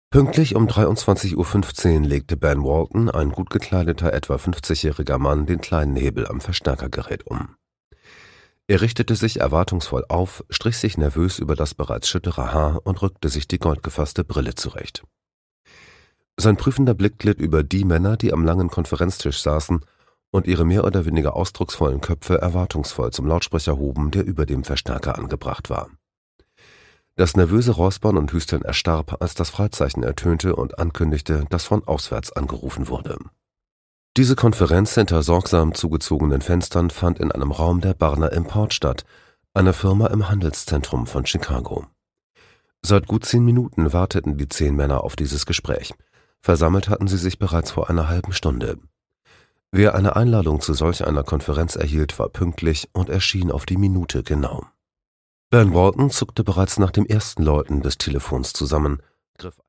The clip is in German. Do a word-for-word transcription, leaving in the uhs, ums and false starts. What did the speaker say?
Pünktlich um dreiundzwanzig Uhr fünfzehn legte Ben Walton, ein gut gekleideter, etwa fünfzigjähriger Mann, den kleinen Hebel am Verstärkergerät um. Er richtete sich erwartungsvoll auf, strich sich nervös über das bereits schüttere Haar und rückte sich die goldgefasste Brille zurecht. Sein prüfender Blick glitt über die Männer, die am langen Konferenztisch saßen und ihre mehr oder weniger ausdrucksvollen Köpfe erwartungsvoll zum Lautsprecher hoben, der über dem Verstärker angebracht war. Das nervöse Räuspern und Hüsteln erstarb, als das Freizeichen ertönte und ankündigte, dass von auswärts angerufen wurde. Diese Konferenz hinter sorgsam zugezogenen Fenstern fand in einem Raum der Barner Import statt, einer Firma im Handelszentrum von Chicago. Seit gut zehn Minuten warteten die zehn Männer auf dieses Gespräch. Versammelt hatten sie sich bereits vor einer halben Stunde. Wer eine Einladung zu solch einer Konferenz erhielt, war pünktlich und erschien auf die Minute genau. Ben Walton zuckte bereits nach dem ersten Läuten des Telefons zusammen, griff